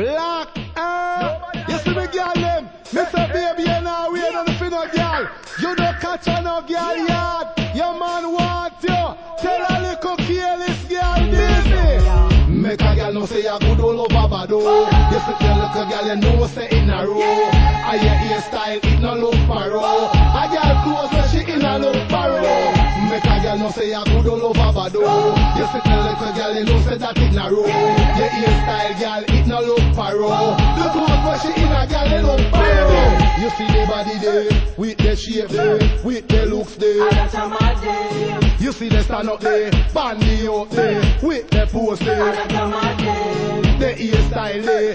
Black, you see me girl them? Me say baby you now wait on the finna girl. You don't catch on no girl yard. Your man want you. Tell a little careless girl this. Make a girl know say you good all over bad oh. You see tell little girl you know say in a row. And your hairstyle it no look paro. A girl close when she in a look paro. Make a girl know say you good all over bad oh. You see tell little girl you know say that it no row. Your hairstyle girl it no look paro. The clothes when she in a girl it look paro. You see the body there, with the shape there, with the looks there. You see the stand up there, bandy out there, with the pose there. The hairstyle there,